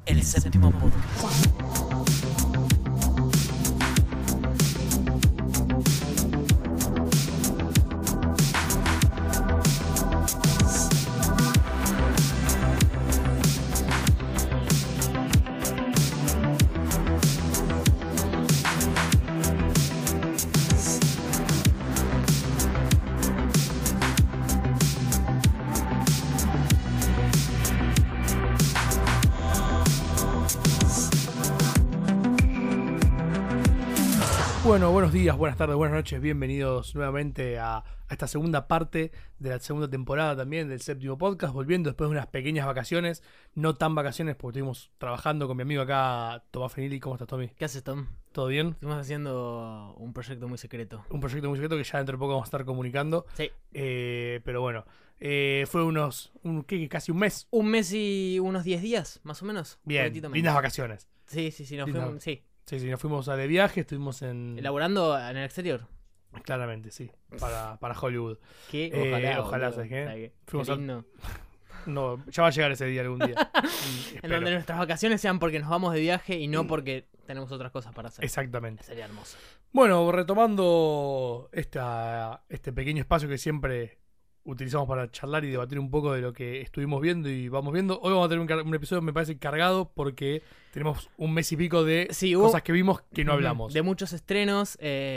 El Séptimo Podcast. Bueno, buenos días, buenas tardes, buenas noches, bienvenidos nuevamente a esta segunda parte de la segunda temporada también del Séptimo Podcast, volviendo después de unas pequeñas vacaciones, no tan vacaciones porque estuvimos trabajando con mi amigo acá, Tomás Fenili. ¿Cómo estás, Tommy? ¿Qué haces, Tom? ¿Todo bien? Estuvimos haciendo un proyecto muy secreto. Un proyecto muy secreto que ya dentro de poco vamos a estar comunicando. Sí. Pero bueno, fue casi un mes. Un mes y unos 10 días, más o menos. Bien, Poquitito menos. lindas vacaciones. Sí, nos fuimos, sí. Sí, nos fuimos de viaje, estuvimos Elaborando en el exterior. Claramente, sí, para Hollywood. ¿Qué? Ojalá, boludo. ¿sabes qué? ¿Sabes Fuimos qué a- lindo. No, ya va a llegar ese día algún día. En Espero. donde nuestras vacaciones sean porque nos vamos de viaje y no porque tenemos otras cosas para hacer. Exactamente. Sería hermoso. Bueno, retomando este pequeño espacio que siempre utilizamos para charlar y debatir un poco de lo que estuvimos viendo y vamos viendo. Hoy vamos a tener un episodio, me parece, cargado porque tenemos un mes y pico de Sí, hubo- cosas que vimos que no hablamos. De muchos estrenos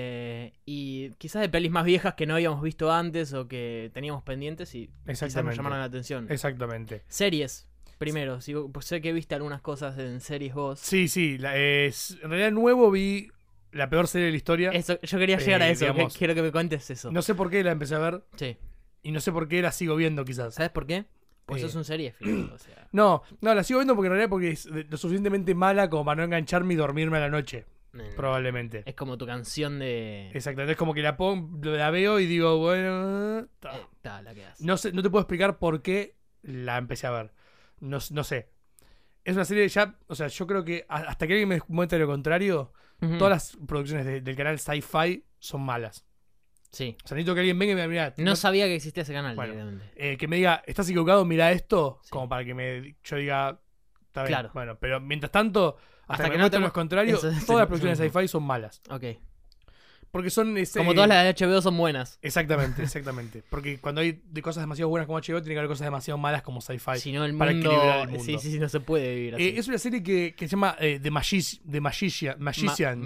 y quizás de pelis más viejas que no habíamos visto antes o que teníamos pendientes y quizás nos Exactamente. llamaron la atención. Exactamente. Series, primero. Pues sé que viste algunas cosas en series vos. Sí, en realidad nuevo vi la peor serie de la historia. Eso, yo quería llegar a eso, digamos, quiero que me cuentes eso. No sé por qué la empecé a ver Sí. y no sé por qué la sigo viendo quizás. ¿Sabes por qué? Pues Eh. sos un serie, o sea. No, la sigo viendo porque en realidad porque es lo suficientemente mala como para no engancharme y dormirme a la noche, probablemente. Es como tu canción de. Exactamente, es como que la veo y digo, bueno, La que haces. no sé, no te puedo explicar por qué la empecé a ver. No sé. Es una serie ya, o sea, yo creo que hasta que alguien me muestre lo contrario, Ujú. todas las producciones del canal Sci-Fi son malas. Sí. O sea, necesito que alguien venga y me diga, No sabía que existía ese canal, Bueno, directamente. que me diga, estás equivocado, mira esto, Sí. como para que yo diga, está bien. Claro. Bueno, pero mientras tanto, hasta que me no muestren te- los contrarios, Eso es- todas las producciones de Sci-Fi son malas. Ok. Porque son Como todas las de HBO son buenas. Exactamente. Porque cuando hay de cosas demasiado buenas como HBO, tiene que haber cosas demasiado malas como Sci-Fi. Si no, el para mundo. equilibrar el mundo. Sí, no se puede vivir así. Es una serie que se llama The Magicians. Magicians.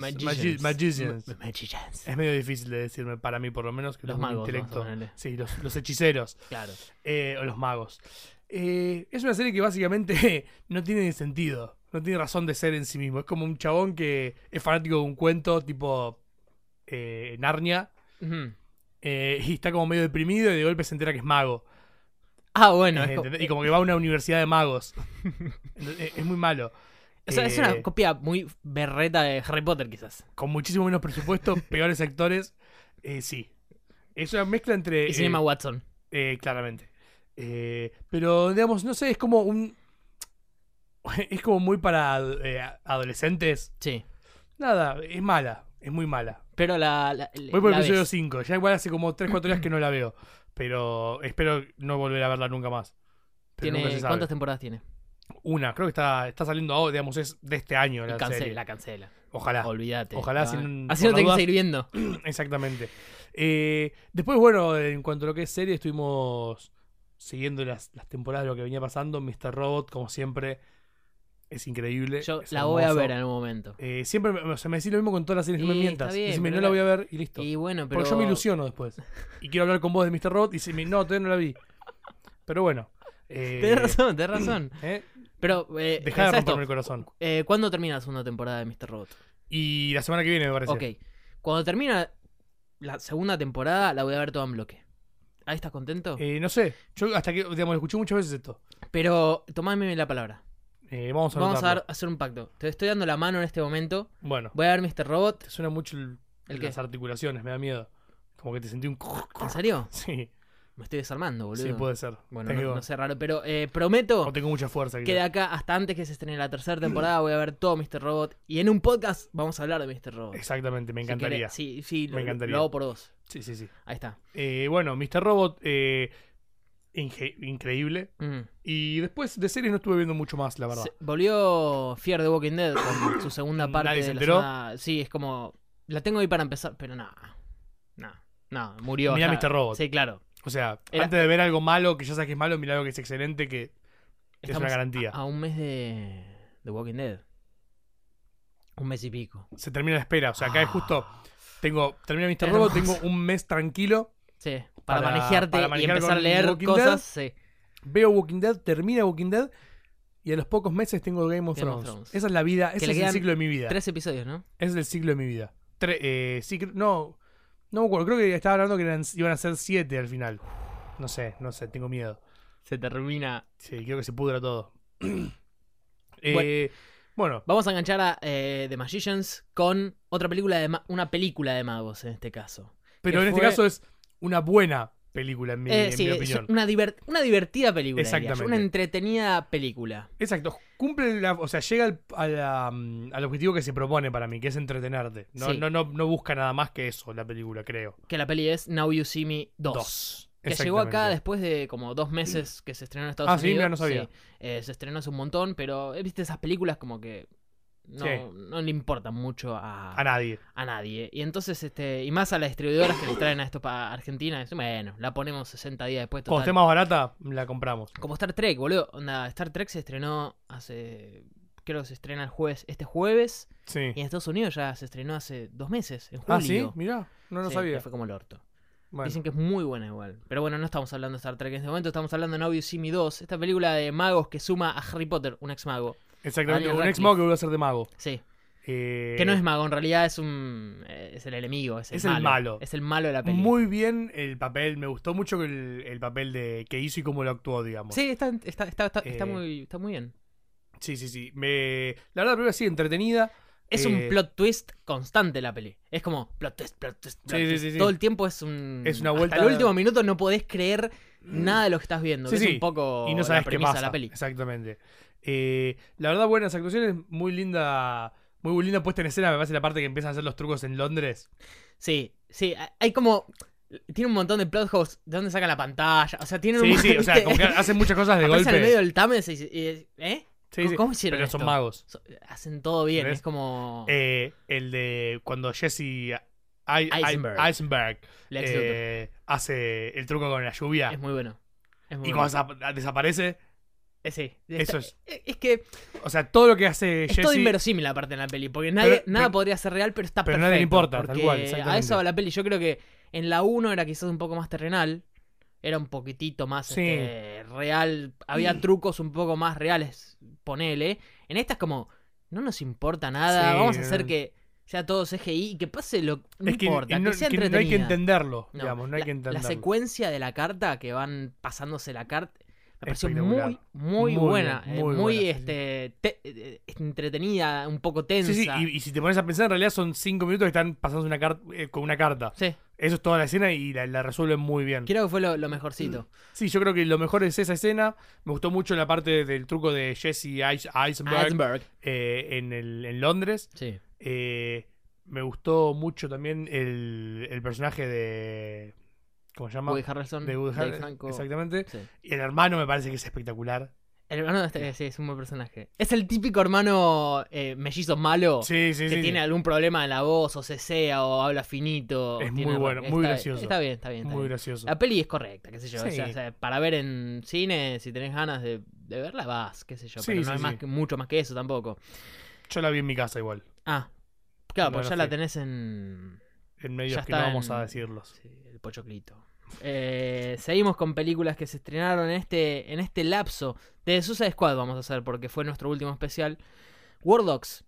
Es medio difícil de decirme, para mí por lo menos, que Los tengo un magos, intelecto. vamos a ponerle. Sí, los hechiceros. Claro. O los magos. Es una serie que básicamente no tiene sentido. No tiene razón de ser en sí mismo. Es como un chabón que es fanático de un cuento tipo Narnia. Ujú. Y está como medio deprimido y de golpe se entera que es mago. Ah, bueno. ¿Entendés? Y como que va a una universidad de magos. Es muy malo. O sea, es una copia muy berreta de Harry Potter, quizás. Con muchísimo menos presupuesto, peores actores. Sí. Es una mezcla entre. Y se llama Watson. Claramente. Pero, digamos, no sé, es como un. Es como muy para adolescentes. Sí. Nada, es mala. Es muy mala. Pero Voy por el la episodio ves. 5. Ya igual hace como 3-4 días que no la veo. Pero espero no volver a verla nunca más. Pero nunca se sabe. ¿Cuántas temporadas tiene? Una, creo que está saliendo ahora, digamos, es de este año la serie. La cancela. Ojalá. Olvídate. Ojalá, No, sin- así por no te las que seguir viendo. Exactamente. Después, bueno, en cuanto a lo que es serie, estuvimos siguiendo las temporadas de lo que venía pasando. Mr. Robot, como siempre, es increíble. Yo es la voy a hermoso. ver en algún momento. Siempre o sea, me decís lo mismo con todas las series, no me Y mientas. está bien, Decime, pero no la voy a ver y listo. Y bueno, pero. Porque yo me ilusiono después. Y quiero hablar con vos de Mr. Robot y decime, no, todavía no la vi. Pero bueno. Tenés razón. Pero, Dejá de pensá romperme esto. el corazón. ¿Cuándo termina la segunda temporada de Mr. Robot? Y la semana que viene, me parece. Ok. Cuando termina la segunda temporada, la voy a ver toda en bloque. ¿Ahí estás contento? No sé. Yo hasta que, digamos, lo escuché muchas veces esto. Pero, tomame la palabra. Vamos a Vamos anotarlo. a hacer un pacto. Te estoy dando la mano en este momento. Bueno, Voy a ver Mr. Robot. te suena mucho ¿El qué? las articulaciones, me da miedo. Como que te sentí un... ¿En serio? Sí, Me estoy desarmando, boludo. sí, puede ser. Bueno, Te no, digo, no sé raro, pero prometo o tengo mucha fuerza. que de acá hasta antes que se estrene la tercera temporada voy a ver todo Mr. Robot. Y en un podcast vamos a hablar de Mr. Robot. Exactamente, me Si encantaría. querés. Sí, Me encantaría. lo hago por vos. Sí. Ahí está. Bueno, Mr. Robot increíble. Mm. Y después de series no estuve viendo mucho más, la verdad. Volvió Fear the Walking Dead con su segunda parte. ¿Nadie se de la enteró? segunda- Sí, es como... La tengo ahí para empezar, pero no, murió. Mirá ya. Mr. Robot. Sí, claro. O sea, Era- antes de ver algo malo, que ya sabes que es malo, mirá algo que es excelente, que es Estamos una garantía. A un mes de Walking Dead. Un mes y pico. Se termina la espera. O sea, acá es justo... Termina Mr. Hermoso. Robot, tengo un mes tranquilo. Sí, para Para manejarte y manejar empezar a con leer Walking cosas. Sí. Veo Walking Dead, termina Walking Dead y a los pocos meses tengo Game of Game of Thrones. Thrones. Esa es la vida, ese le es el quedan ciclo de mi vida. 3 episodios, ¿no? Ese es el ciclo de mi vida. Sí, no me acuerdo, creo que estaba hablando que iban a ser 7 al final. No sé, tengo miedo. Se termina. Sí, quiero que se pudra todo. Bueno, Vamos a enganchar a The Magicians con otra película una película de magos en este caso. pero que en este fue- caso es una buena película en mi Sí, es opinión. una divertida película. diría yo, Exactamente. una entretenida película. Exacto, cumple o sea, llega al objetivo que se propone para mí, que es entretenerte. No, Sí. no busca nada más que eso la película, creo. Que la peli es Now You See Me 2. Que llegó acá Exactamente. después de como 2 meses que se estrenó en Estados Ah, sí, Unidos. mira, no sabía. Sí, se estrenó hace un montón, pero viste esas películas como que no, Sí. no le importan mucho A nadie. a nadie. Y entonces, y más a las distribuidoras que les traen a esto para Argentina, es, bueno, la ponemos 60 días después. Cuando Total. esté más barata, la compramos. Como Star Trek, boludo. Onda, Star Trek se estrenó creo que se estrena este jueves. Sí. Y en Estados Unidos ya se estrenó hace 2 meses, en Ah, sí, julio. mirá, no Sí, sabía. que fue como el orto. Bueno, Dicen que es muy buena igual. Pero bueno, no estamos hablando de Star Trek en este momento. Estamos hablando de Now You See Me 2. Esta película de magos que suma a Harry Potter, un ex mago. exactamente, Daniel un ex Radcliffe. mago que vuelve a ser de mago. Sí. Que Que no es mago, en realidad es el enemigo. Es el malo. Es el malo de la peli. Muy bien el papel, me gustó mucho el papel que hizo y cómo lo actuó, digamos. Sí, está Eh, muy bien. Sí. La verdad, la película sí, entretenida. Es un plot twist constante la peli. Es como plot twist, plot Sí. twist. Todo el tiempo es una vuelta. Hasta el último minuto no podés creer nada de lo que estás viendo. Sí, que es sí. un poco Y no sabes la qué premisa pasa. de la peli. Exactamente. La verdad, buenas actuaciones, muy linda puesta en escena. Me parece la parte que empiezan a hacer los trucos en Londres. Sí, hay como... Tiene un montón de plot holes de dónde sacan la pantalla. O sea, tienen Sí, un... o sea, como que hacen muchas cosas de Aparecen en el medio golpe. del Támesis y ¿eh? Sí, ¿Cómo hicieron pero esto? son magos. Hacen todo bien, ¿Ves? es como... El de cuando Jesse Eisenberg Lex Luthor. hace el truco con la lluvia Es muy bueno. Es muy y bueno. cuando desaparece, Sí. eso es. Es que O sea, todo lo que hace es todo Jesse. inverosímil la parte de la peli, porque Pero- nada pero- podría ser real, pero está pero a perfecto. nadie le importa, tal porque cual, a exactamente. eso va la peli. Yo creo que en la 1 era quizás un poco más terrenal, era un poquitito más Sí. real, había trucos un poco más reales, ponele. En esta es como, no nos importa nada, Sí, vamos a hacer no. que sea todo CGI y que pase lo... No Es que, importa, no, que sea que no hay que entretenida. entenderlo, No, digamos, no hay que la entenderlo. secuencia de la carta que van pasándose la carta me pareció Espectacular. muy Muy buena, bien, muy muy buena, sí, entretenida, un poco tensa. Sí, y si te pones a pensar, en realidad son 5 minutos que están pasándose con una carta. Sí, Eso es toda la escena y la resuelven muy bien. creo que fue lo mejorcito. Sí, yo creo que lo mejor es esa escena. Me gustó mucho la parte del truco de Jesse Eisenberg en Londres. Sí. Me gustó mucho también el personaje de... ¿Cómo se llama? Woody Harrelson, De Woody Dave Harrelson, Franco. exactamente. Sí. Y el hermano me parece que es espectacular. El hermano de sí, es un buen personaje. Es el típico hermano mellizo malo Sí, que tiene algún problema en la voz, o cesea, o habla finito. Es tiene muy bueno, muy está- gracioso. Está bien. Muy gracioso. La peli es correcta, qué sé yo. Sí. O sea, para ver en cine, si tenés ganas de verla, vas, qué sé yo. Sí, Pero sí, no hay sí. mucho más que eso tampoco. Yo la vi en mi casa igual. Ah, claro, Bueno, pues ya sí. la tenés en... En medios Ya que no está vamos a en- decirlos. Sí, el pochoclito. Seguimos con películas que se estrenaron en este lapso. De Suicide Squad vamos a hacer, porque fue nuestro último especial. War Dogs,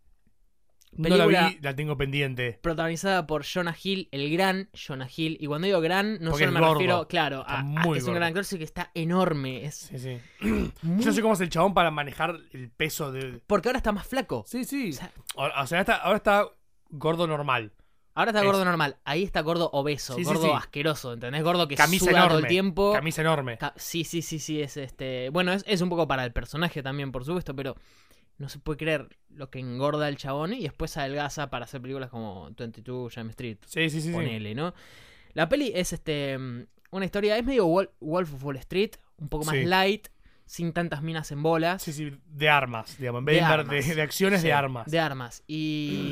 No la película- vi, la tengo pendiente. protagonizada por Jonah Hill, el gran Jonah Hill. Y cuando digo gran, no Porque solo es me gordo. refiero, claro, Está a muy que es un gordo. gran actor, sino que está enorme. Es Sí, sí. muy- Yo no sé cómo es el chabón para manejar el peso de... Porque ahora está más flaco. Sí, sí. O sea, O sea, ahora está gordo normal. ahora está Es- gordo normal. Ahí está gordo obeso, Sí, sí, gordo sí. asqueroso, ¿entendés? Gordo que Camisa suda enorme. todo el tiempo. Camisa enorme. Sí, es Bueno, es un poco para el personaje también, por supuesto, pero no se puede creer lo que engorda el chabón y después adelgaza para hacer películas como 22 Jump Street. Sí, sí, sí. sí. Ponele, ¿no? La peli es una historia, es medio Wolf of Wall Street, un poco más Sí. light, sin tantas minas en bolas. Sí, sí, de armas, digamos. En vez de, armas. de acciones, Sí, de armas. De armas. Y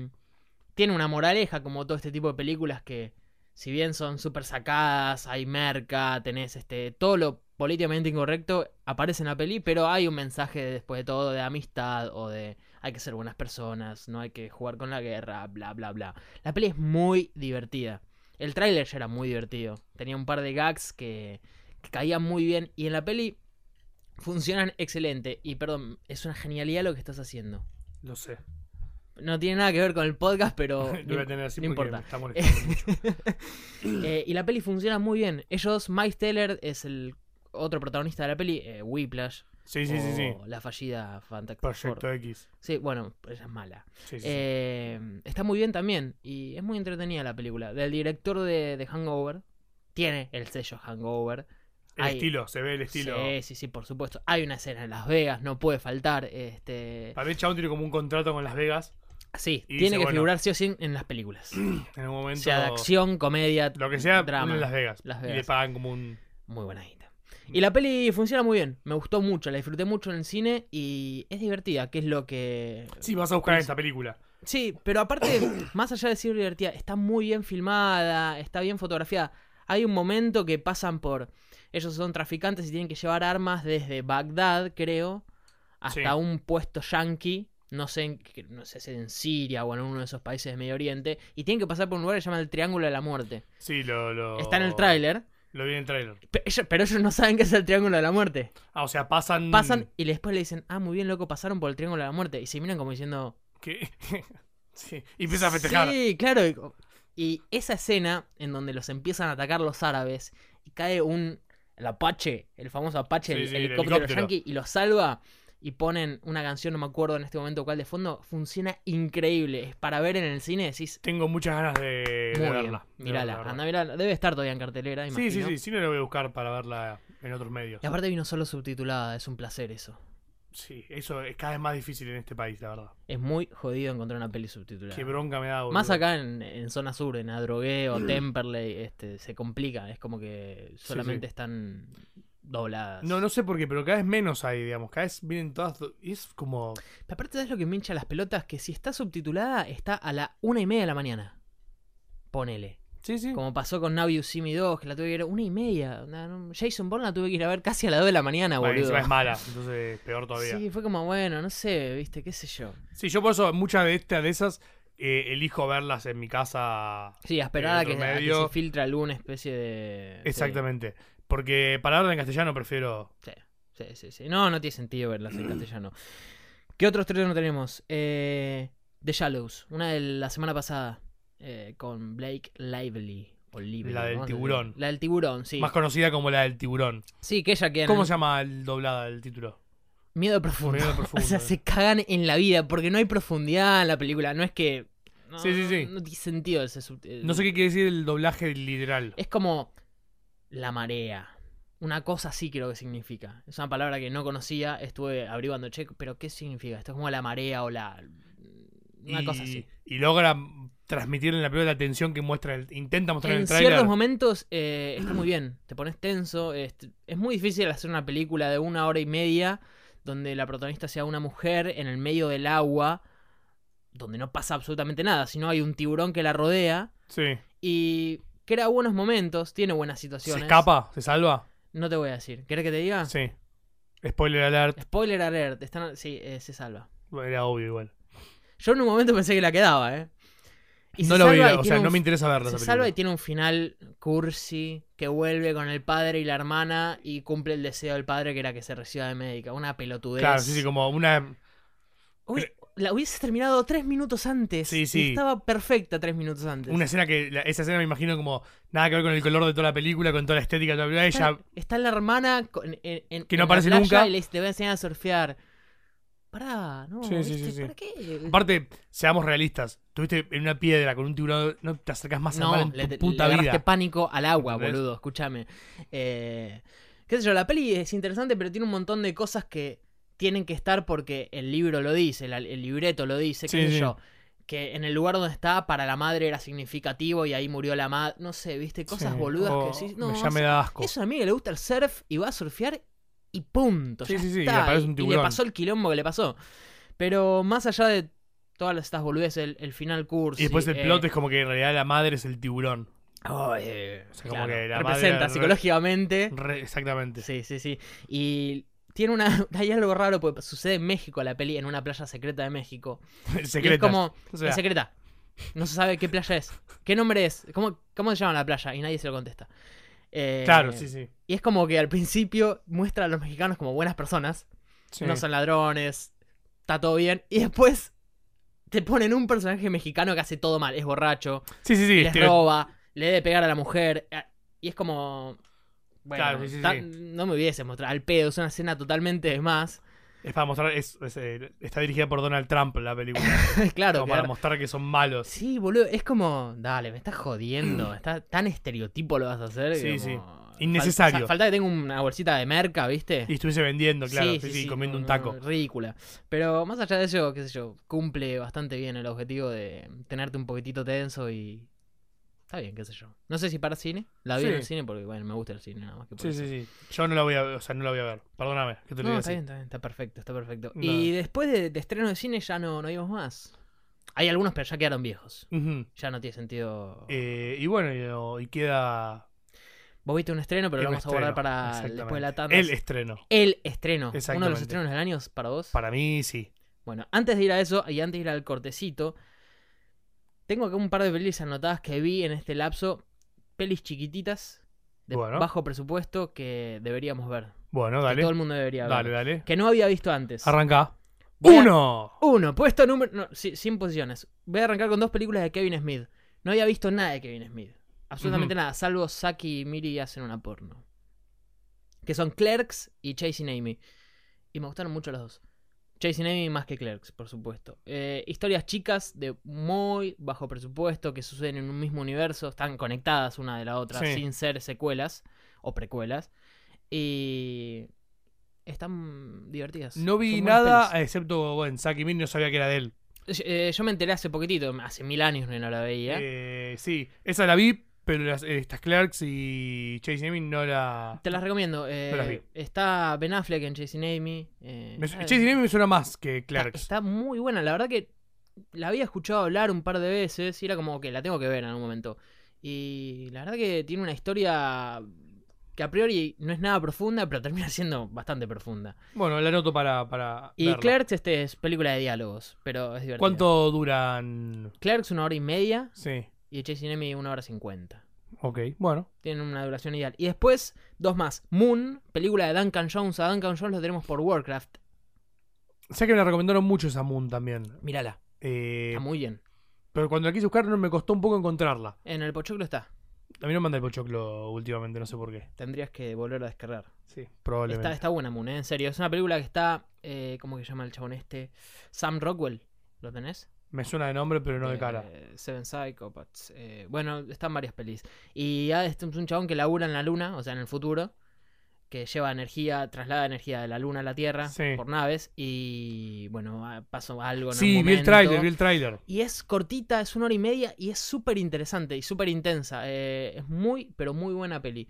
tiene una moraleja, como todo este tipo de películas que, si bien son súper sacadas, hay merca, tenés todo lo políticamente incorrecto, aparece en la peli, pero hay un mensaje después de todo de amistad o de hay que ser buenas personas, no hay que jugar con la guerra, bla, bla, bla. La peli es muy divertida. El tráiler ya era muy divertido. Tenía un par de gags que caían muy bien. Y en la peli funcionan excelente. Y perdón, es una genialidad lo que estás haciendo. Lo sé. No tiene nada que ver con el podcast, pero Lo voy a tener así no porque importa. me está molestando mucho. Y la peli funciona muy bien. Ellos, Miles Teller es el otro protagonista de la peli, Whiplash. Sí, sí, sí, sí. o la fallida Fantastic Proyecto Four. X. Sí, bueno, ella es mala. Sí, sí, sí. Está muy bien también. Y es muy entretenida la película. Del director de Hangover. Tiene el sello Hangover. El estilo, se ve el estilo. Sí, sí, sí, por supuesto. Hay una escena en Las Vegas, no puede faltar. Para mí, el chabón tiene como un contrato con Las Vegas. Sí, Y tiene dice, que bueno, figurar sí o sí en las películas. En un momento. Sea de acción, comedia, Lo que sea, drama. en Las Vegas. Las Y le Vegas. pagan como un. Muy buena guita. Y la peli funciona muy bien. Me gustó mucho, la disfruté mucho en el cine y es divertida, que es lo que... Sí, vas a buscar en esta película. Sí, pero aparte, más allá de ser divertida, está muy bien filmada, está bien fotografiada. Hay un momento que pasan por... Ellos son traficantes y tienen que llevar armas desde Bagdad, creo, hasta Sí. un puesto yanqui. No sé si es en Siria o en uno de esos países de Medio Oriente. Y tienen que pasar por un lugar que se llama el Triángulo de la Muerte. Sí, lo. Está en el tráiler. Lo vi en el tráiler. Pero ellos no saben qué es el Triángulo de la Muerte. Ah, o sea, pasan. Pasan y después le dicen, muy bien, loco, pasaron por el Triángulo de la Muerte. Y se miran como diciendo... ¿Qué? Sí. Y empieza a festejar. Sí, claro. Y esa escena en donde los empiezan a atacar los árabes y cae el Apache, el famoso Apache, Sí, el sí, el helicóptero helicóptero. yankee, y los salva y ponen una canción, no me acuerdo en este momento cuál de fondo, funciona increíble. Es para ver en el cine, decís, Tengo muchas ganas de muy bien, verla. de mírala, verla, anda a mirarla. Debe estar todavía en cartelera, Sí, imagino. sí, sí. Sí, no la voy a buscar para verla en otros medios. Y aparte vino solo subtitulada, es un placer eso. Sí, eso es cada vez más difícil en este país, la verdad. Es muy jodido encontrar una peli subtitulada. Qué bronca me da, boludo. Más acá en zona sur, en Adrogué o Temperley, se complica. Es como que solamente sí. están dobladas. No sé por qué, pero cada vez menos hay, digamos. Cada vez vienen todas. Y es como. Pero aparte, ¿sabes lo que me hincha las pelotas? Que si está subtitulada, está a la 1:30 de la mañana. Ponele. Sí, sí. Como pasó con Now You See Me 2, que la tuve que ir a 1:30. Jason Bourne la tuve que ir a ver casi a las 2 de la mañana, Bueno, boludo. encima es mala, entonces peor todavía. Sí, fue como, bueno, no sé, viste, qué sé yo. Sí, yo por eso muchas de esas elijo verlas en mi casa. Sí, a esperar a que medio. se filtre alguna especie de... Exactamente. Porque para verla en castellano prefiero. Sí. No tiene sentido verlas en castellano. ¿Qué otros trailers no tenemos? The Shallows, una de la semana pasada, con Blake Lively. O Lively, La del ¿no? tiburón. La del tiburón, sí. Más conocida como la del tiburón. Sí, que ella queda en ¿Cómo se llama el doblada del título? Miedo profundo. Miedo profundo. O sea, se cagan en la vida porque no hay profundidad en la película. No es que... No, Sí. No tiene sentido ese No sé qué quiere decir el doblaje literal. Es como la marea. Una cosa así creo que significa. Es una palabra que no conocía. Estuve averiguando, pero ¿qué significa? Esto es como la marea o la... Una cosa así. Y logra transmitir en la película la tensión que intenta mostrar en En el tráiler. ciertos momentos está muy bien. Te pones tenso. Es muy difícil hacer una película de 1 hora y media donde la protagonista sea una mujer en el medio del agua, donde no pasa absolutamente nada, sino hay un tiburón que la rodea Sí. y crea buenos momentos, tiene buenas ¿Se situaciones. escapa? ¿Se salva? No te voy a decir. ¿Querés que te diga? Sí. Spoiler alert. Spoiler alert. Sí, se salva. Era obvio igual. Yo en un momento pensé que la quedaba, ¿eh? Y No se lo vi, salva y o tiene sea, no me interesa verla. Se esa salva y película. tiene un final cursi que vuelve con el padre y la hermana y cumple el deseo del padre que era que se reciba de médica. Una pelotudez. Claro, sí, como una. La hubiese terminado 3 minutos antes. Sí. Y estaba perfecta 3 minutos antes. Una escena que. Esa escena me imagino como. Nada que ver con el color de toda la película, con toda la estética de toda la película. Ella. Está la hermana Que no en la aparece playa nunca. y le dice, te voy a enseñar a surfear. Pará, no, Sí. ¿para qué? Aparte, seamos realistas. Estuviste en una piedra con un tiburón. No te acercas más al mar en tu le puta agarraste vida. pánico al agua, ¿Entendés? boludo, escúchame. Qué sé yo, la peli es interesante, pero tiene un montón de cosas que tienen que estar porque el libro lo dice, el libreto lo dice, qué Sí, sé sí. yo. que en el lugar donde está para la madre era significativo y ahí murió la madre. No sé, ¿viste? Cosas boludas que decís. No, ya me da asco. Es un amigo que le gusta el surf y va a surfear y punto. Sí, ya sí, sí, está. y le aparece un Y tiburón. le pasó el quilombo que le pasó. Pero más allá de todas estas boludeces, el final cursi. Y después el plot es como que en realidad la madre es el tiburón. O sea, como claro, que la representa madre psicológicamente. Exactamente. Sí, sí, sí. Y tiene hay algo raro porque sucede en México la peli, en una playa secreta de México. Y es Secretas. como, O sea, es secreta. No se sabe qué playa es. ¿Qué nombre es? ¿Cómo se llama la playa? Y nadie se lo contesta. claro, sí, sí. Y es como que al principio muestra a los mexicanos como buenas personas. Sí. No son ladrones. Está todo bien. Y después te ponen un personaje mexicano que hace todo mal. Es borracho. Sí, sí, sí. Les roba. Le debe pegar a la mujer. Y es como... Bueno, Claro, sí, sí, sí. no me hubiese mostrado al pedo. Es una escena totalmente de más. Es para mostrar, está dirigida por Donald Trump la película. Claro, Como para mostrar que son malos. Sí, boludo, es como, dale, me estás jodiendo, está tan estereotipo lo vas a hacer. Sí, que sí. como- Innecesario. Falta que tenga una bolsita de merca, ¿viste? Y estuviese vendiendo, claro. Sí, comiendo un taco. Ridícula. Pero más allá de eso, qué sé yo, cumple bastante bien el objetivo de tenerte un poquitito tenso y... Está bien, qué sé yo. No sé si para cine, la vi Sí. en el cine porque, bueno, me gusta el cine nada más que por Sí, eso. sí, sí. Yo no la voy a ver, no la voy a ver. Perdóname, que te lo No, diga está así. bien, está bien, está perfecto, está perfecto. No. Y después de estreno de cine ya no vimos más. Hay algunos, pero ya quedaron viejos. Ujú. Ya no tiene sentido. Y bueno, y queda Vos viste un estreno, pero lo un vamos a guardar estreno, para exactamente. después de la tanda. El estreno. El estreno. Uno de Exactamente. los estrenos del año para vos. Para mí, sí. Bueno, antes de ir a eso y antes de ir al cortecito, tengo acá un par de pelis anotadas que vi en este lapso. Pelis chiquititas, de Bueno. bajo presupuesto, que deberíamos ver. Bueno, Que dale. todo el mundo debería ver. Dale, dale. Que no había visto antes. Arranca. Voy a- ¡Uno! Uno, puesto número... No, sin posiciones. Voy a arrancar con dos películas de Kevin Smith. No había visto nada de Kevin Smith. Absolutamente nada, salvo Saki y Miri hacen una porno. Que son Clerks y Chasing Amy. Y me gustaron mucho los dos. Chasing Amy más que Clerks, por supuesto. Historias chicas de muy bajo presupuesto que suceden en un mismo universo. Están conectadas una de la otra Sí. sin ser secuelas o precuelas. Y están divertidas. No vi Son buenas nada, pelis. excepto, bueno, Saki Min no sabía que era de él. Yo me enteré hace poquitito, hace 1000 años no la veía. Sí, esa la vi, pero estas Clerks y Chase Amy no la... Te las recomiendo. las vi. Está Ben Affleck en Chasing Amy. Chase Amy me suena más que Clerks. Está muy buena. La verdad que la había escuchado hablar un par de veces y era como que la tengo que ver en algún momento. Y la verdad que tiene una historia que a priori no es nada profunda, pero termina siendo bastante profunda. Bueno, la anoto para Y verla. Clerks es película de diálogos, pero es divertida. ¿Cuánto duran? Clerks 1 hora y media Sí, y Chasing Amy 1 hora 50. ok, bueno. Tienen una duración ideal. Y después, dos más. Moon, película de Duncan Jones. A Duncan Jones lo tenemos por Warcraft. Sé que me la recomendaron mucho esa Moon también. Mírala. Eh, Está muy bien. pero cuando la quise buscar no me costó un poco encontrarla. En el Pochoclo está. A mí no me manda el pochoclo últimamente, no sé por qué. Tendrías que volver a descargar. Sí, probablemente. Está buena Moon, en serio. Es una película que está... ¿cómo que se llama el chabón este? Sam Rockwell. ¿Lo tenés? Me suena de nombre, pero no de cara. Seven Psychopaths. Bueno, están varias pelis. Y este es un chabón que labura en la luna, o sea, en el futuro. Que lleva energía, traslada energía de la luna a la Tierra Sí. por naves. Y bueno, pasó algo en Sí, un vi el momento. tráiler. Y es cortita, es 1 hora y media y es súper interesante y súper intensa. Es muy, pero muy buena peli.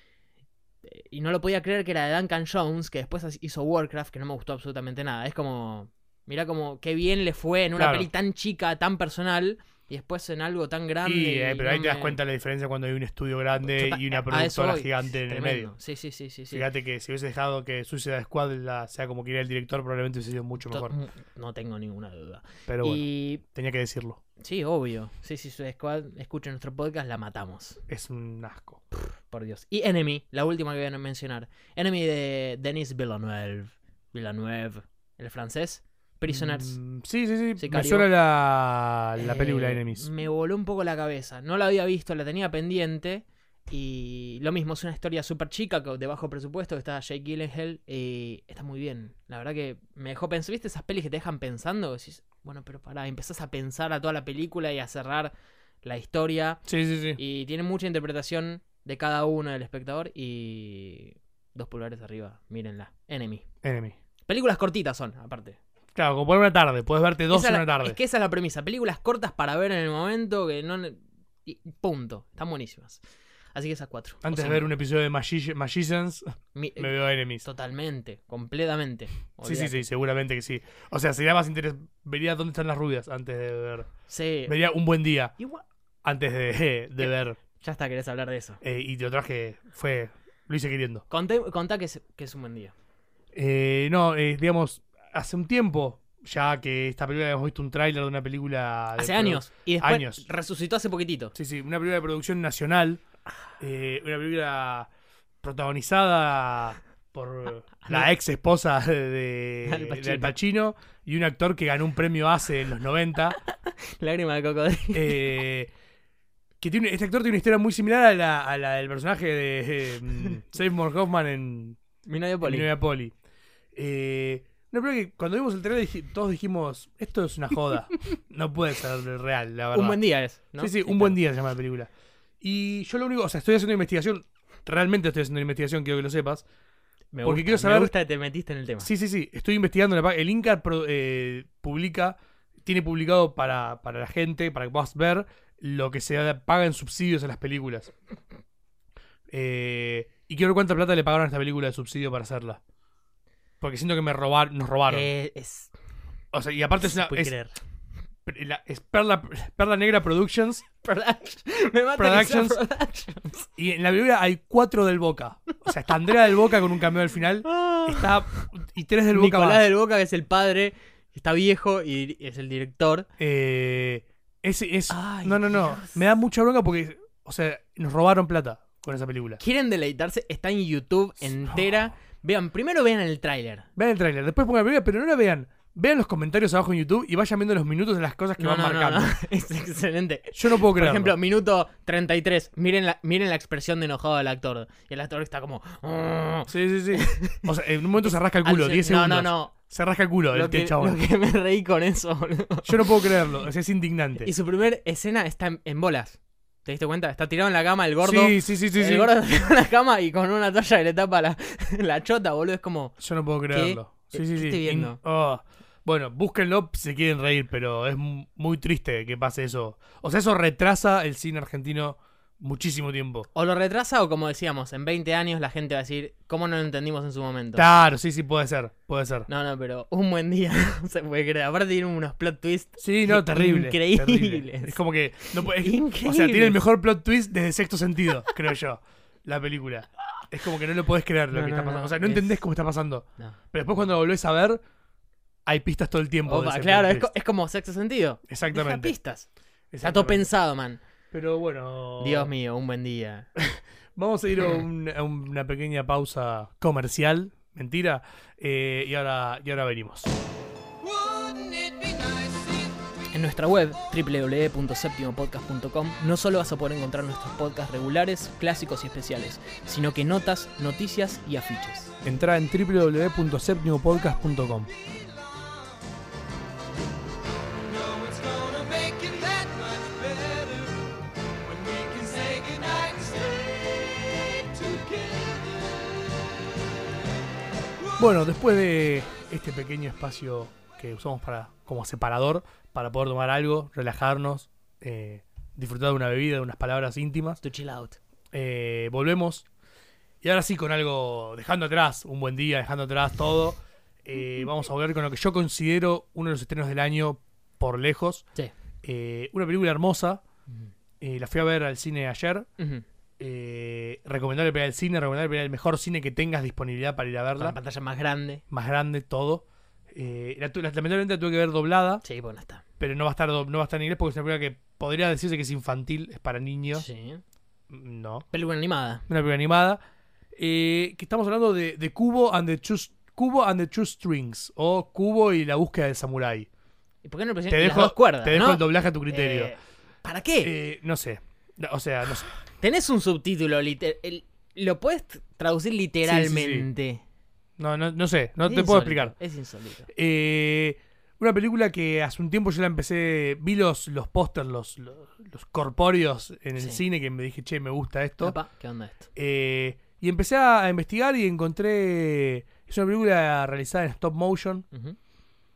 Y no lo podía creer que era de Duncan Jones, que después hizo Warcraft, que no me gustó absolutamente nada. Es como, mirá como qué bien le fue en una Claro. peli tan chica, tan personal, y después en algo tan grande. Y, y pero ahí no te das me- cuenta la diferencia cuando hay un estudio grande Total- y una a eso productora voy. gigante en el Tremendo. medio. Sí, sí, sí, sí. sí. Fíjate que si hubiese dejado que Suicide Squad sea como quería el director, probablemente hubiese sido mucho mejor. No tengo ninguna duda. Pero bueno, Y tenía que decirlo. sí, obvio. Sí, sí, Suicide Squad, escuchen nuestro podcast, la matamos. Es un asco. Por Dios. Y Enemy, la última que voy a mencionar. Enemy de Denis Villeneuve. Villeneuve, el francés. Prisoners. Sí, sí, sí. Me Sicario. suena la película Enemies. Me voló un poco la cabeza. No la había visto, la tenía pendiente. Y lo mismo, es una historia súper chica, de bajo presupuesto, que está Jake Gyllenhaal. Y está muy bien. La verdad que me dejó pensar. ¿Viste esas pelis que te dejan pensando? Decís, bueno, pero pará, empezás a pensar a toda la película y a cerrar la historia. Sí, sí, sí. Y tiene mucha interpretación de cada uno del espectador. Y 2 pulgares arriba, mírenla. Enemy. Enemy. Películas cortitas son, aparte. Claro, como por una tarde. Puedes verte dos Esa en es una la- tarde. Es que esa es la premisa. Películas cortas para ver en el momento que no... y punto. Están buenísimas. Así que esas 4. Antes de ver un episodio de Magicians, me veo Enemies. Totalmente, completamente. Sí, Olvídate. seguramente que sí. O sea, sería más interesante. Vería dónde están las rubias antes de ver. Sí. Vería Un Buen Día Igual... antes de ver. Ya está, querés hablar de eso. Y de otras que lo hice queriendo. Contá que es un buen día. Digamos, hace un tiempo ya que esta película habíamos visto un tráiler de una película. Hace años. Y después años. resucitó hace poquitito. Sí, una película de producción nacional. Una película protagonizada por la ex esposa de Al Pacino. Al Pacino y un actor que ganó un premio ACE en los 90. Lágrima de cocodrilo. Este actor tiene una historia muy similar a la del personaje de Seymour Hoffman en Mi novio Poli. Mi novia Polly. Una película que cuando vimos el trailer todos dijimos, esto es una joda. No puede ser real, la verdad. Un buen día es, ¿no? Sí, Un Buen Día se llama la película. Y yo lo único, o sea, estoy haciendo investigación, realmente estoy haciendo investigación, quiero que lo sepas. Porque quiero saber- Me gusta que te metiste en el tema. Sí, estoy investigando. El Inca tiene publicado para la gente, para que puedas ver lo que se paga en subsidios a las películas. Y quiero ver cuánta plata le pagaron a esta película de subsidio para hacerla. Porque siento que nos robaron. Es... O sea, y aparte es una. puede creer. Es Perla Negra Productions. Me mata Productions. que sea Productions. Y en la película hay 4 del Boca. O sea, está Andrea del Boca con un cameo al final. Y 3 del Boca Nicolás más. del Boca, que es el padre, está viejo y es el director. Ay, No. Dios. Me da mucha bronca porque, o sea, nos robaron plata con esa película. ¿Quieren deleitarse? Está en YouTube entera. Primero vean el tráiler. Vean el tráiler, después pongan la película, pero no la vean. Vean los comentarios abajo en YouTube y vayan viendo los minutos de las cosas que van marcando. No. Es excelente. Yo no puedo Por creerlo. ejemplo, minuto 33. Miren la expresión de enojado del actor. Y el actor está como... Sí. O sea, en un momento se rasca el culo, 10 segundos. No. Se rasca el culo Lo el que chabón. me reí con eso, boludo. Yo no puedo creerlo, o sea, es indignante. Y su primer escena está en bolas. ¿Te diste cuenta? Está tirado en la cama el gordo. Sí. El gordo está tirado en la cama y con una toalla que le tapa la chota, boludo. Es como... Yo no puedo creerlo. ¿Qué Sí. estoy viendo? Bueno, búsquenlo si se quieren reír, pero es muy triste que pase eso. O sea, eso retrasa el cine argentino muchísimo tiempo. O lo retrasa o, como decíamos, en 20 años la gente va a decir, ¿cómo no lo entendimos en su momento? Claro, sí, puede ser. No, pero un buen día no se puede creer. Aparte tiene unos plot twists. Sí, no, terrible. Increíbles. Terrible. Es como que no puede, o sea, Increíbles. tiene el mejor plot twist desde Sexto Sentido, creo yo, la película. Es como que no lo podés creer lo que está pasando. O sea, no entendés cómo está pasando. No. Pero después cuando lo volvés a ver, hay pistas todo el tiempo. de Opa, ese claro, plot twist. es como Sexto Sentido. Exactamente. Deja pistas. Está Exactamente. todo pensado, man. Pero bueno. Dios mío, un buen día. Vamos a ir a una pequeña pausa comercial. Mentira. Y ahora venimos. En nuestra web, www.septimopodcast.com, no solo vas a poder encontrar nuestros podcasts regulares, clásicos y especiales, sino que notas, noticias y afiches. Entra en www.septimopodcast.com. Bueno, después de este pequeño espacio que usamos como separador para poder tomar algo, relajarnos, disfrutar de una bebida, de unas palabras íntimas, To chill out. volvemos. Y ahora sí, con algo, dejando atrás un buen día, dejando atrás todo, vamos a volver con lo que yo considero uno de los estrenos del año por lejos. Sí. Una película hermosa. La fui a ver al cine ayer. Ujú. Recomendable para ir al cine, recomendable para ir al mejor cine que tengas disponibilidad para ir a Con verla. la pantalla más grande. Más grande, todo. Lamentablemente la tuve que ver doblada, Sí, bueno, está. pero no va a estar en inglés porque es una película que podría decirse que es infantil, es para niños. Sí. No. Película animada. Una película animada. Que estamos hablando de Kubo and the Two Strings, o Kubo y la búsqueda del samurái. ¿Y por qué no le Te pusieron las dejo, dos cuerdas, te dejo no? el doblaje a tu criterio. ¿Para qué? No sé. O sea, no sé. Tenés un subtítulo, lo puedes traducir literalmente. No sé. No Es te puedo insólito, explicar. Es insólito. Una película que hace un tiempo yo la empecé. Vi los pósters, los corpóreos en el Sí. cine, que me dije, che, me gusta esto. Papá, ¿qué onda esto? Y empecé a investigar y encontré. Es una película realizada en stop motion. Ujú.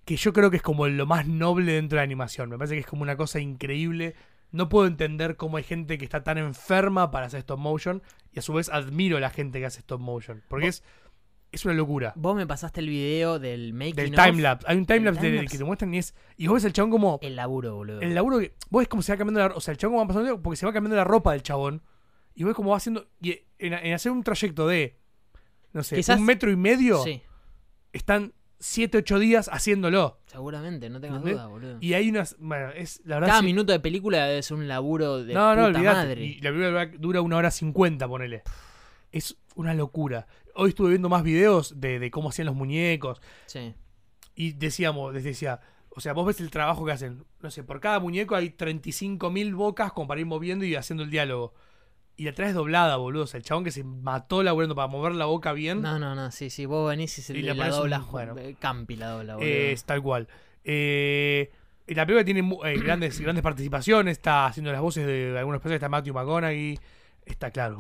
que yo creo que es como lo más noble dentro de la animación. Me parece que es como una cosa increíble. No puedo entender cómo hay gente que está tan enferma para hacer stop motion y a su vez admiro a la gente que hace stop motion. Porque es una locura. Vos me pasaste el video del making Del of. timelapse. Hay un timelapse timelapse. que te muestran y vos ves el chabón como... El laburo, boludo. El laburo que... Vos ves cómo se va cambiando la... O sea, el chabón como va pasando porque se va cambiando la ropa del chabón. Y vos ves cómo va haciendo... Y en hacer un trayecto de... No sé, Quizás- 1,5 metros. Sí, Están 7, 8 días haciéndolo. seguramente, no tengas ¿Entendés? duda, boludo. Y hay unas... Bueno, es la verdad... Cada sí- minuto de película debe ser un laburo de no, puta olvidate. madre. Y la película dura 1 hora 50, ponele. Es una locura. Hoy estuve viendo más videos de cómo hacían los muñecos. Sí. Y decía, o sea, vos ves el trabajo que hacen. No sé, por cada muñeco hay 35.000 bocas como para ir moviendo y haciendo el diálogo. Y la traes doblada, boludo. O sea, el chabón que se mató laburando para mover la boca bien. No, sí, vos venís y se Y le le la pones un- dobla. bueno. Campi la dobla, boludo. Es tal cual. Y la película tiene grandes participaciones. Está haciendo las voces de algunos personajes. Está Matthew McConaughey. Está claro.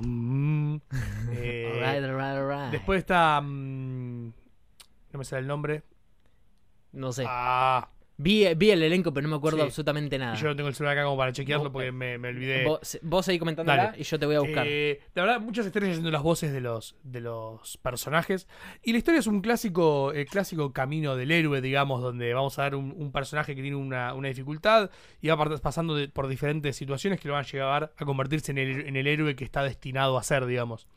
Alright. Después está... no me sale el nombre. No sé. Ah, Vi el elenco, pero no me acuerdo Sí. absolutamente nada. y yo no tengo el celular acá como para chequearlo Vos- porque me olvidé. Vos seguí comentándola Dale. y yo te voy a buscar. La verdad, muchas estrellas haciendo las voces de los personajes. Y la historia es un clásico, el clásico camino del héroe, digamos, donde vamos a ver un personaje que tiene una dificultad y va pasando por diferentes situaciones que lo van a llevar a convertirse en el héroe que está destinado a ser, digamos.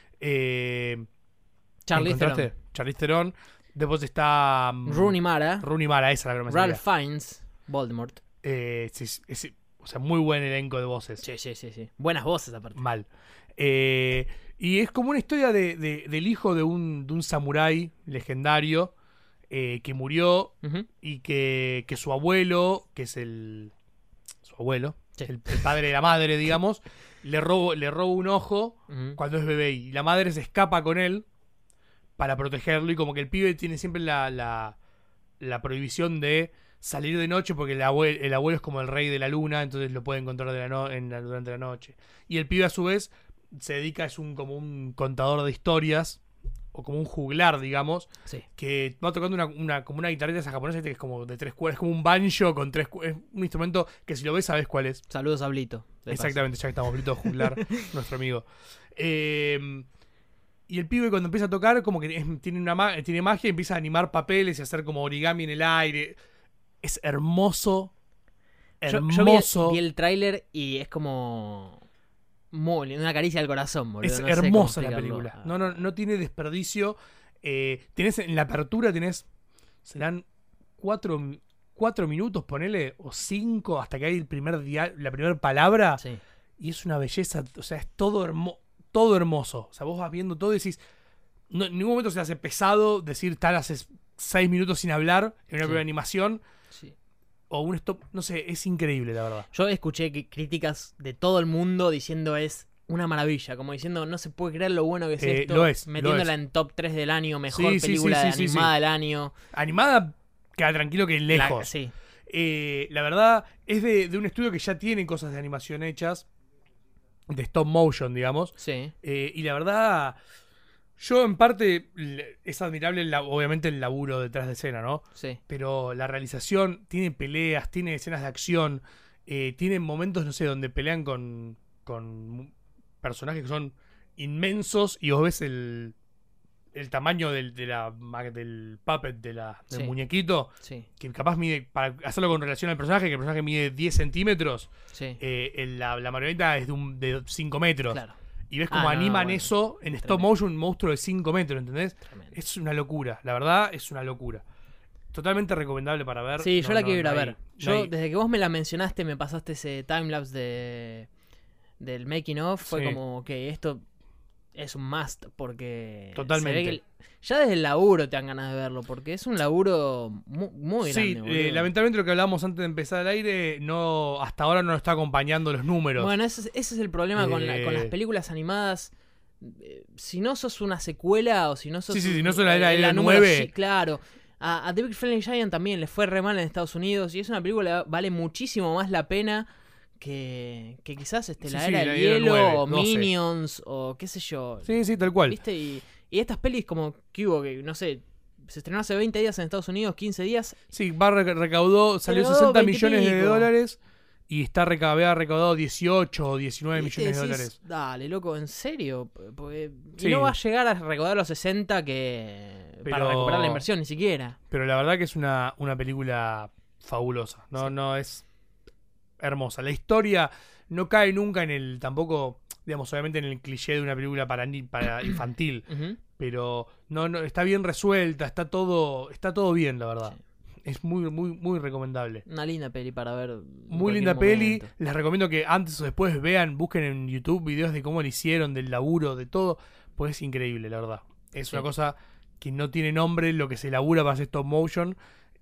Charlize ¿Encontraste? Theron, Charlize Theron. Después está Rooney Mara, Rooney Mara, esa es la que no me Ralph salía. Fiennes, Voldemort. O sea, muy buen elenco de voces. Sí. Buenas voces aparte. Mal. Y es como una historia del hijo de un samurái legendario que murió Ujú. y que su abuelo, que es su abuelo, Sí. el padre de la madre, digamos, le roba un ojo Ujú. cuando es bebé y la madre se escapa con él para protegerlo y como que el pibe tiene siempre la prohibición de salir de noche porque el abuelo es como el rey de la luna, entonces lo puede encontrar durante la noche. Y el pibe a su vez se dedica, como un contador de historias o como un juglar, digamos, Sí. que va tocando como una guitarrita esa japonesa que es como de 3 cuerdas, es como un banjo con 3 cuerdas, es un instrumento que si lo ves sabes cuál es. Saludos a Blito. de paso. Exactamente, ya que estamos Brito Juglar, nuestro amigo. Y el pibe cuando empieza a tocar, como que tiene magia y empieza a animar papeles y a hacer como origami en el aire. Es hermoso. Yo Hermoso. vi el tráiler y es como muy una caricia al corazón, boludo. Es no sé cómo hermosa la explicarlo. película. No tiene desperdicio. Tenés en la apertura, serán 4 minutos, ponele, o 5, hasta que hay la primera palabra. Sí. Y es una belleza, o sea, es todo hermoso. O sea, vos vas viendo todo y decís, en ningún momento se te hace pesado decir tal haces 6 minutos sin hablar en una Sí. primera animación Sí. o un stop, no sé, es increíble la verdad. Yo escuché críticas de todo el mundo diciendo es una maravilla, como diciendo no se puede creer lo bueno que es esto, lo es, metiéndola lo es. en top 3 del año, mejor Sí, sí, película sí, sí, animada sí. del año. Animada, queda tranquilo que lejos. Sí. La verdad es de un estudio que ya tiene cosas de animación hechas, de stop motion, digamos. Sí. Y la verdad, yo en parte es admirable obviamente el laburo detrás de escena, ¿no? Sí. Pero la realización tiene peleas, tiene escenas de acción, tiene momentos, no sé, donde pelean con personajes que son inmensos y vos ves el tamaño del puppet, del Sí. muñequito, Sí. que capaz mide, para hacerlo con relación al personaje, que el personaje mide 10 centímetros, Sí. la marioneta es de 5 metros. Claro. Y ves cómo Ah, no, animan bueno. eso en stop Tremendo. motion, un monstruo de 5 metros, ¿entendés? Tremendo. Es una locura, la verdad es una locura. Totalmente recomendable para ver. Sí, yo No, la no, quiero ir no a hay- ver. no Yo, hay- desde que vos me la mencionaste, me pasaste ese timelapse del making of, fue Sí. como que esto es un must, porque Totalmente. se ve que ya desde el laburo te dan ganas de verlo, porque es un laburo muy Sí, grande, boludo. lamentablemente lo que hablábamos antes de empezar el aire, hasta ahora no nos está acompañando los números. Bueno, ese es el problema con las Eh. películas animadas. Si no sos una secuela o si no sos Sí, un- si no sos la número 9. sí, claro. A David Friendly Giant también le fue re mal en Estados Unidos y es una película que vale muchísimo más la pena que quizás Sí, la sí, era la del era hielo 9, o 12. Minions o qué sé yo. Sí, tal cual. ¿Viste? Y estas pelis como que hubo, que no sé, se estrenó hace 20 días en Estados Unidos, 15 días. Sí, recaudó, salió Recaudó 60 20 y millones de pico. dólares y había recaudado 18 o 19 millones de Decís, dólares. Dale, loco, ¿en serio? Sí. Y no va a llegar a recaudar los 60 para recuperar la inversión, ni siquiera. Pero la verdad que es una película fabulosa. No, Sí. no, es hermosa. La historia no cae nunca en el, tampoco, digamos, obviamente en el cliché de una película para infantil. Ujú. Pero no, está bien resuelta, está todo bien, la verdad. Sí. Es muy, muy, muy recomendable. Una linda peli para ver. en Muy cualquier linda peli. momento. Les recomiendo que antes o después busquen en YouTube videos de cómo lo hicieron, del laburo, de todo. Pues es increíble, la verdad. Es Sí. una cosa que no tiene nombre lo que se labura para hacer stop motion.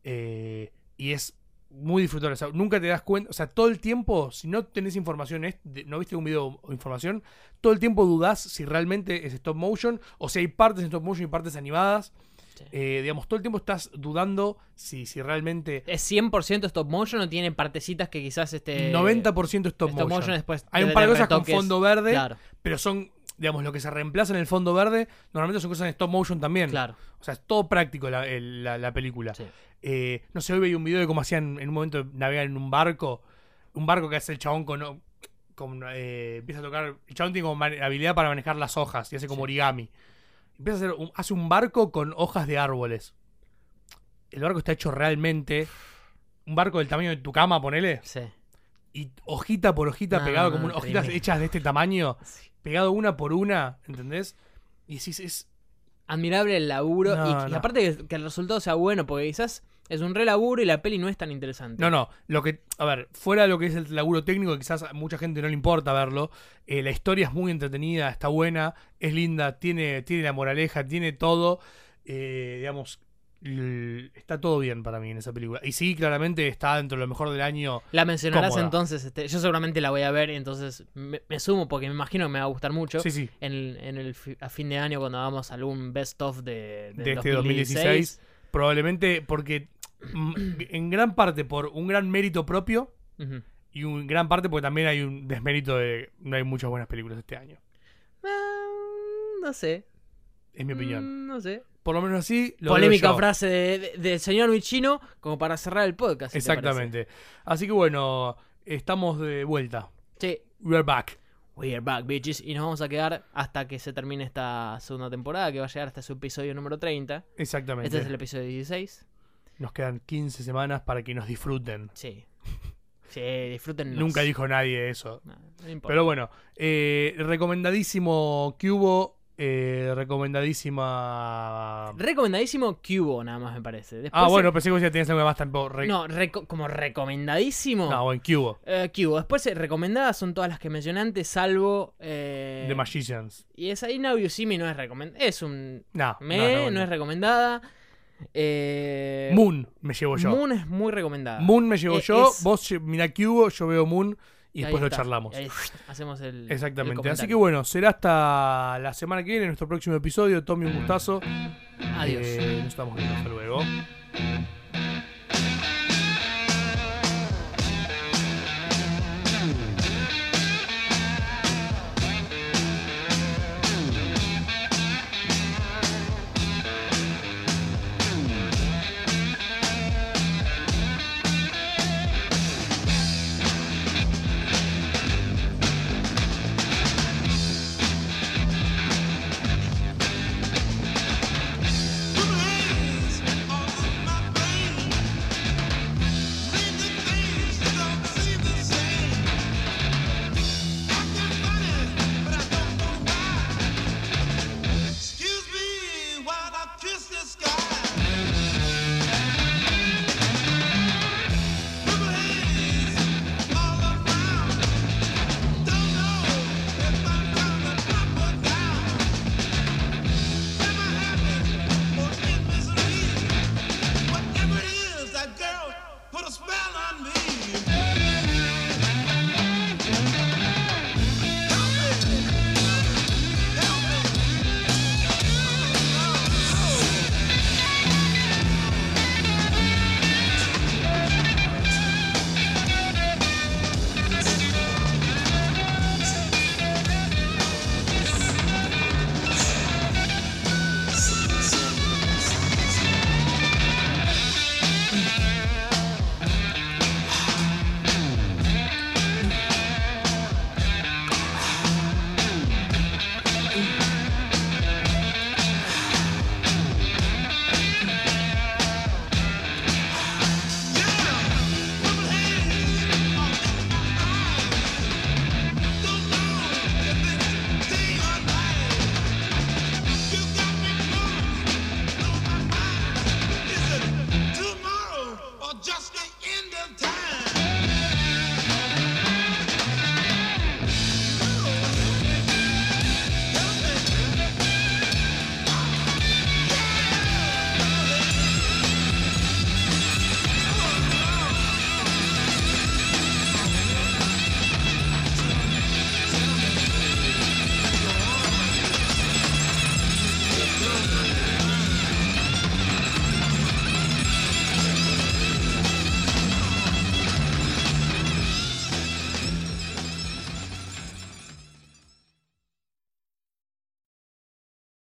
Y es muy disfrutable. O sea, nunca te das cuenta. O sea, todo el tiempo, si no tenés información, no viste un video o información, todo el tiempo dudás si realmente es stop motion o si hay partes en stop motion y partes animadas. Sí. Digamos, todo el tiempo estás dudando si realmente... ¿Es 100% stop motion o tiene partecitas que quizás 90% stop motion. después Hay un de par de cosas con retoques? fondo verde, Claro, pero son, digamos, lo que se reemplaza en el fondo verde, normalmente son cosas en stop motion también. claro. O sea, es todo práctico la película. Sí. No sé, hoy veía un video de cómo hacían en un momento navegar en un barco que hace el chabón empieza a tocar, el chabón tiene como habilidad para manejar las hojas y hace como Sí. origami. Empieza a hace un barco con hojas de árboles. El barco está hecho realmente, un barco del tamaño de tu cama, ponele, Sí. y hojita por hojita No, pegado, no, como hojitas tremendo. hechas de este tamaño, Sí. pegado una por una, ¿entendés? Y sí, es... Admirable el laburo. No, y no. aparte que el resultado sea bueno, porque quizás es un re laburo y la peli no es tan interesante. No, a ver, fuera de lo que es el laburo técnico, que quizás a mucha gente no le importa verlo, la historia es muy entretenida, está buena, es linda, tiene la moraleja, tiene todo, digamos, está todo bien para mí en esa película. Y sí, claramente está dentro de lo mejor del año. La mencionarás Cómoda. entonces. Yo seguramente la voy a ver, entonces me sumo porque me imagino que me va a gustar mucho. Sí, sí, A fin de año, cuando hagamos algún best of de este 2016, probablemente porque en gran parte por un gran mérito propio Ujú. y en gran parte porque también hay un desmérito de no hay muchas buenas películas este año, No sé. es mi opinión. No sé. Por lo menos así lo Polémica veo yo. frase del señor Michino como para cerrar el podcast. si te Exactamente. Así que bueno, estamos de vuelta. parece. Sí. We are back. We are back, bitches. Y nos vamos a quedar hasta que se termine esta segunda temporada, que va a llegar hasta su episodio número 30. Exactamente. Este es el episodio 16. Nos quedan 15 semanas para que nos disfruten. Sí. Sí, disfruten. Nunca dijo nadie eso. No importa. Pero bueno, recomendadísimo Cubo. Recomendadísima. Recomendadísimo Cubo, nada más me parece. Después Bueno, pensé que ya tenías algo más tampoco. No, como recomendadísimo. No, bueno, Cubo. Cubo. Después recomendadas son todas las que mencioné antes, salvo. The Magicians. Y esa In Now You See Me no es recomendada. Es un. No, No es recomendada. Moon me llevo yo. Moon es muy recomendada. Moon me llevo yo. es- Vos mirá Cubo, yo veo Moon y Ahí después lo está, charlamos. ahí hacemos el. Exactamente. el Así que comentario. bueno, será hasta la semana que viene, nuestro próximo episodio. Tommy, un gustazo. Adiós. Nos estamos viendo. Hasta luego. Excuse me while I kiss the sky. Purple haze all around. Don't know if I'm gonna up or down. Am I happy or in misery? Whatever it is, that girl put a spell on me.